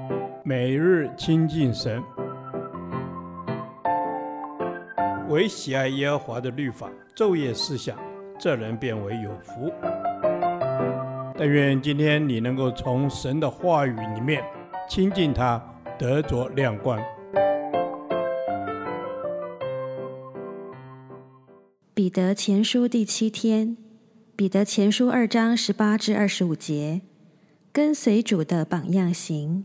每日亲近神，唯喜爱耶和华的律法，昼夜思想，这人变为有福。但愿今天你能够从神的话语里面亲近他，得着亮光。 彼得前书第7天，彼得前书2章18至25节，跟随主的榜样行。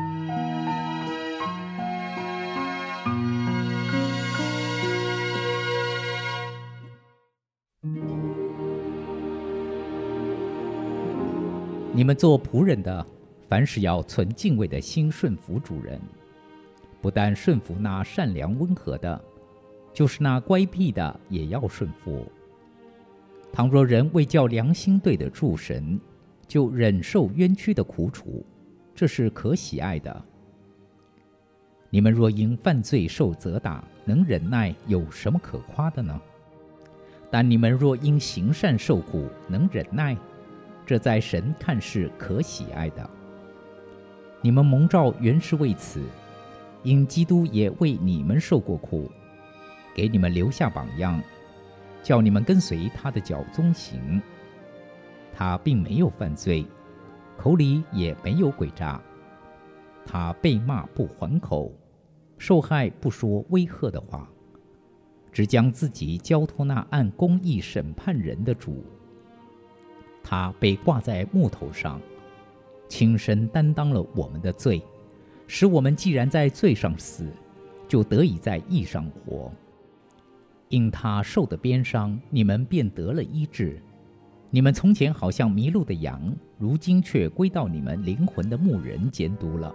你们做仆人的，凡事要存敬畏的心顺服主人，不但顺服那善良温和的，就是那乖僻的也要顺服。倘若人为叫良心对得住神，就忍受冤屈的苦楚，这是可喜爱的。你们若因犯罪受责打，能忍耐，有什么可夸的呢？但你们若因行善受苦，能忍耐，这在神看是可喜爱的。你们蒙召原是为此，因基督也为你们受过苦，给你们留下榜样，叫你们跟随他的脚踪行。他并没有犯罪，口里也没有诡诈。他被骂不还口，受害不说威吓的话，只将自己交托那按公义审判人的主。他被挂在木头上，亲身担当了我们的罪，使我们既然在罪上死，就得以在义上活。因他受的鞭伤，你们便得了医治。你们从前好像迷路的羊，如今却归到你们灵魂的牧人监督了。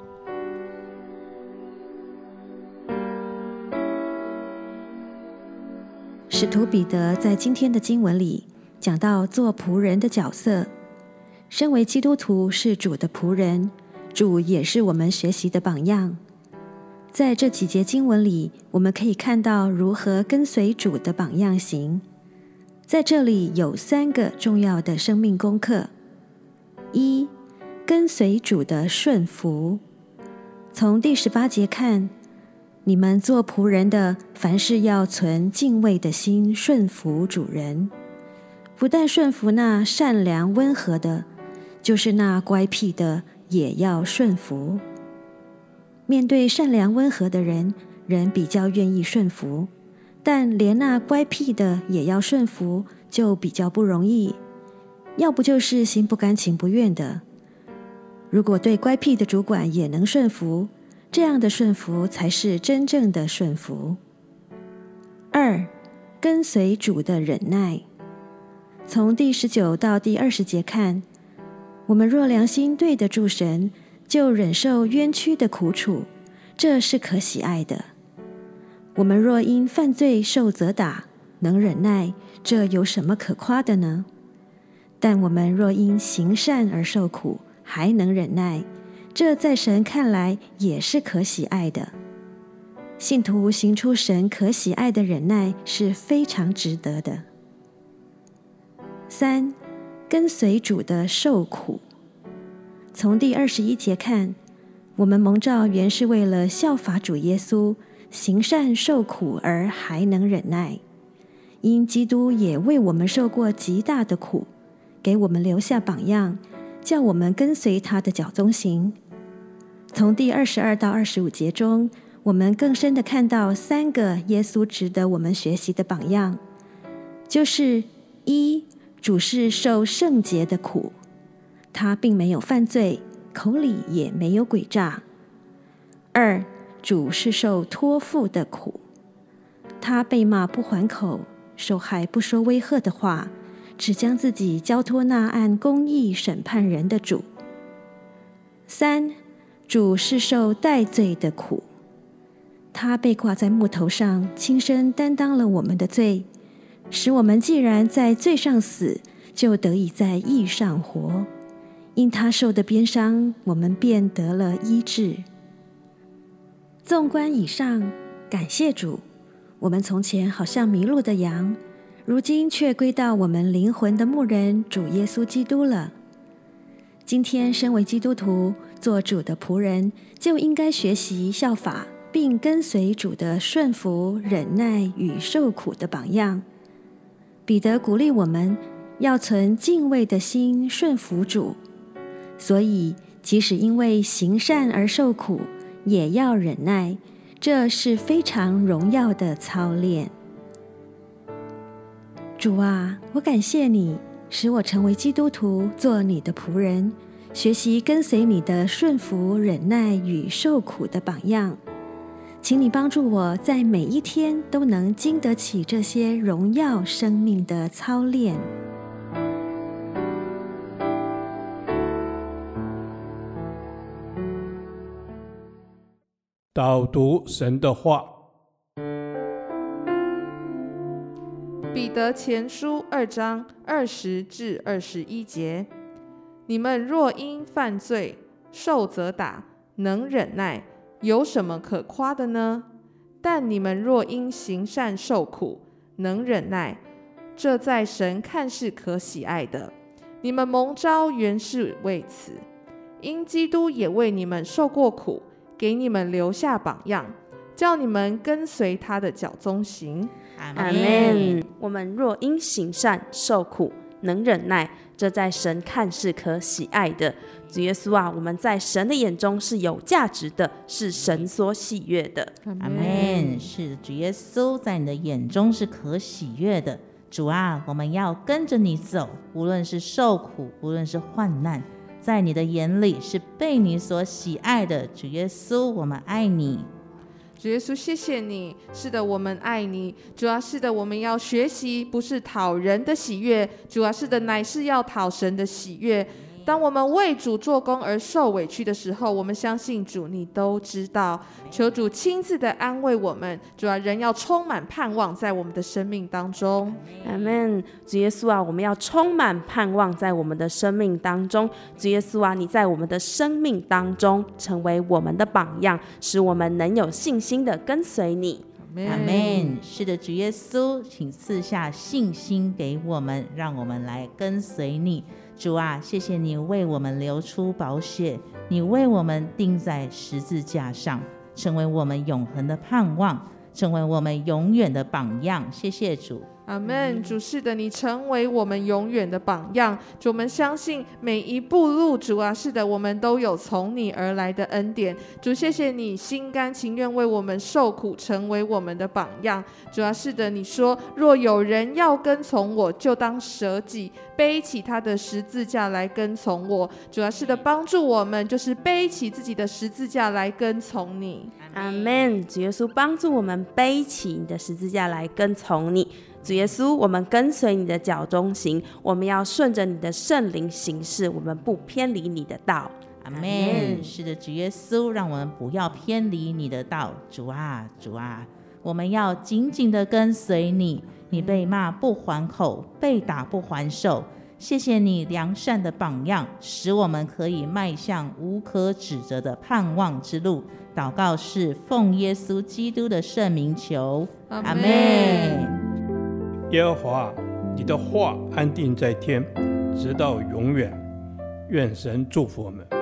使徒彼得在今天的经文里讲到做仆人的角色。身为基督徒是主的仆人，主也是我们学习的榜样。在这几节经文里，我们可以看到如何跟随主的榜样行。在这里有3个重要的生命功课。1. 跟随主的顺服。从第18节看，你们做仆人的，凡事要存敬畏的心顺服主人。不但顺服那善良温和的，就是那乖僻的也要顺服。面对善良温和的人，人比较愿意顺服，但连那乖僻的也要顺服，就比较不容易。要不就是心不甘情不愿的。如果对乖僻的主管也能顺服，这样的顺服才是真正的顺服。2. 跟随主的忍耐。从第19到第20节看，我们若良心对得住神，就忍受冤屈的苦楚，这是可喜爱的。我们若因犯罪受责打，能忍耐，这有什么可夸的呢？但我们若因行善而受苦，还能忍耐，这在神看来也是可喜爱的。信徒行出神可喜爱的忍耐是非常值得的。3. 跟随主的受苦。从第21节看，我们蒙召原是为了效法主耶稣，行善受苦而还能忍耐。因基督也为我们受过极大的苦，给我们留下榜样，叫我们跟随他的脚踪行。从第22到25节中，我们更深地看到3个耶稣值得我们学习的榜样，就是1. 主是受圣洁的苦，他并没有犯罪，口里也没有诡诈。2. 主是受托付的苦，他被骂不还口，受害不说威吓的话，只将自己交托那按公义审判人的主。3. 主是受代罪的苦，他被挂在木头上，亲身担当了我们的罪，使我们既然在罪上死，就得以在义上活。因他受的鞭伤，我们便得了医治。纵观以上，感谢主，我们从前好像迷路的羊，如今却归到我们灵魂的牧人主耶稣基督了。今天身为基督徒， 做主的仆人就应该学习效法并跟随主的顺服、忍耐与受苦的榜样。彼得鼓励我们要存敬畏的心顺服主，所以即使因为行善而受苦，也要忍耐，这是非常荣耀的操练。主啊，我感谢你，使我成为基督徒，做你的仆人，学习跟随你的顺服、忍耐与受苦的榜样。请你帮助我在每一天都能经得起这些荣耀生命的操练。 导读神的话。 彼得前书2章20至21节：你们若因犯罪受责打，能忍耐，有什么可夸的呢？但你们若因行善受苦，能忍耐，这在神看是可喜爱的。你们蒙召原是为此，因基督也为你们受过苦，给你们留下榜样，叫你们跟随他的脚踪行。 阿们。我们若因行善受苦，能忍耐，这在神看是可喜爱的。主耶稣啊，我们在神的眼中是有价值的，是神所喜悦的。 阿们。是主耶稣在你的眼中是可喜悦的。主啊，我们要跟着你走，无论是受苦，无论是患难，在你的眼里是被你所喜爱的。主耶稣，我们爱你。 主耶稣，谢谢你。是的，我们爱你。主啊，是的，我们要学习，不是讨人的喜悦。主啊，是的，乃是要讨神的喜悦。当我们为主做工而受委屈的时候，我们相信主，你都知道。求主亲自的安慰我们。主啊，人要充满盼望在我们的生命当中。 阿们。主耶稣啊，我们要充满盼望在我们的生命当中。主耶稣啊，你在我们的生命当中成为我们的榜样，使我们能有信心的跟随你。 阿们。是的，主耶稣，请赐下信心给我们，让我们来跟随你。主啊，谢谢你为我们流出宝血，你为我们钉在十字架上，成为我们永恒的盼望，成为我们永远的榜样。谢谢主。 阿们。主，是的，你成为我们永远的榜样。主，我们相信每一步路，主啊，是的，我们都有从你而来的恩典。主，谢谢你心甘情愿为我们受苦，成为我们的榜样。主啊，是的，你说若有人要跟从我，就当舍己，背起他的十字架来跟从我。主啊，是的，帮助我们就是背起自己的十字架来跟从你。 阿们。主耶稣，帮助我们背起你的十字架来跟从你。主耶稣，我们跟随你的脚中行，我们要顺着你的圣灵行事，我们不偏离你的道。 阿们。是的，主耶稣，让我们不要偏离你的道。主啊，主啊，我们要紧紧的跟随你。你被骂不还口，被打不还手。谢谢你良善的榜样，使我们可以迈向无可指责的盼望之路。祷告是奉耶稣基督的圣名求。阿们。 耶和华，你的话安定在天，直到永远。愿神祝福我们。